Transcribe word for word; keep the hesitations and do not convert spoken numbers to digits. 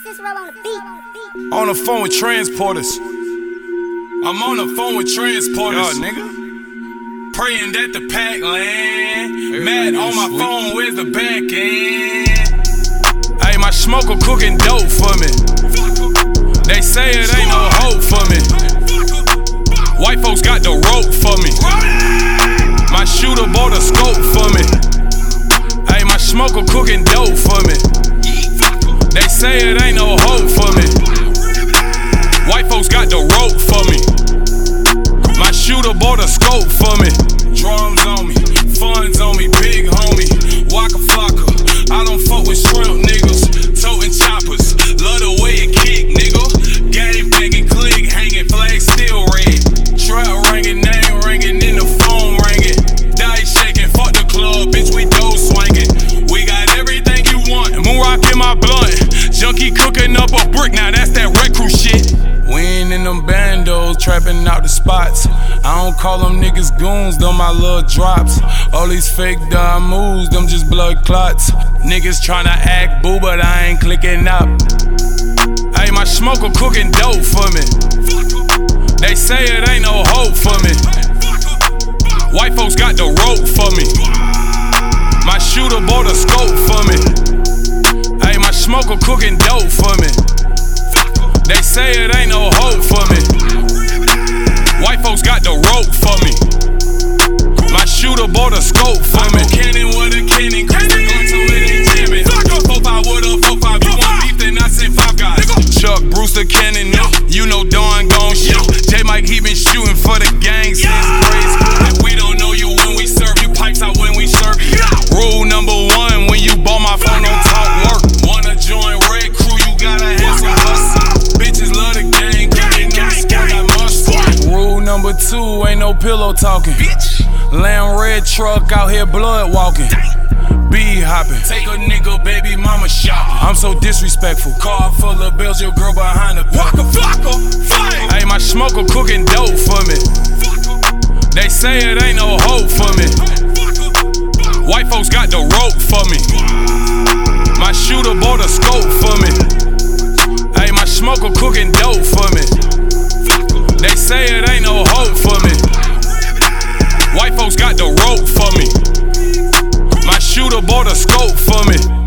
Just roll on the beat. On the phone with transporters. I'm on the phone with transporters. Yo, nigga. Praying that the pack land. Mad on my sweet. Phone, where's the back end? Hey, my smoker cooking dope for me. They say it ain't no hope for me. White folks got the rope for me. My shooter bought a scope for me. Hey, my smoker cooking dope for me. They say it ain't no hope for me. White folks got the rope for me. My shooter bought a scope for me. Drums on me, funds on me, big homie. Waka flocka, I don't fuck with shrimp niggas. Toting choppers, love the way it kick, nigga. Game banging, click hanging, flag still red. Trap ringing, name ringing, in the phone ringing. Dice shaking, fuck the club, bitch, we dough swinging. We got everything you want, moon rock in my blunt. Junkie cooking up a brick, now that's that red crew shit. We ain't in them bandos, trapping out the spots. I don't call them niggas goons, them my little drops. All these fake dumb moves, them just blood clots. Niggas tryna act boo, but I ain't clicking up. Hey, my smoker cooking dope for me. They say it ain't no hope for me. White folks got the rope for me. My shooter bought a scope for me. Hey, my smoker cooking dope for me. They say it ain't no hope for me. White folks got the rope for me. My shooter bought a scope for me. Cannon with a cannon, Chris the gun to it ain't jamming. four five with a four five, you want beef then I send five guys. Chuck, Brewster, Cannon, no, you know Dawn gon' shoot. J Mike, he been shooting for the gang since grade school. And we don't know you when we serve you, pipes out when we serve you. Rule number one, when you bought my phone, don't talk work. Wanna join Red Crew, you gotta have some hustle. Bitches love the gang, gang, gang, gang, gang. Rule number two, ain't no pillow talking. Lamb red truck out here blood walking. Bee hopping, take a nigga baby mama shopping. I'm so disrespectful. Car full of bills, your girl behind the Waka flocka, fire. Hey, my smoker cooking dope for me. They say it ain't no hope for me. White folks got the rope for me. My shooter bought a scope for me. Hey, my smoker cooking dope for me. They say it ain't no hope for me. White folks got the rope for me. My shooter bought a scope for me.